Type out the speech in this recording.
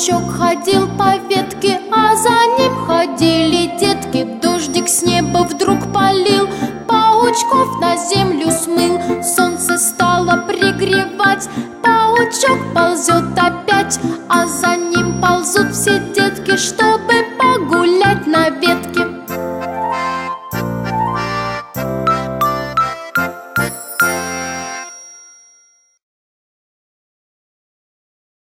Паучок ходил по ветке, а за ним ходили детки. Дождик с неба вдруг полил, паучков на землю смыл. Солнце стало пригревать, паучок ползет опять, а за ним ползут все детки, чтобы погулять на ветке.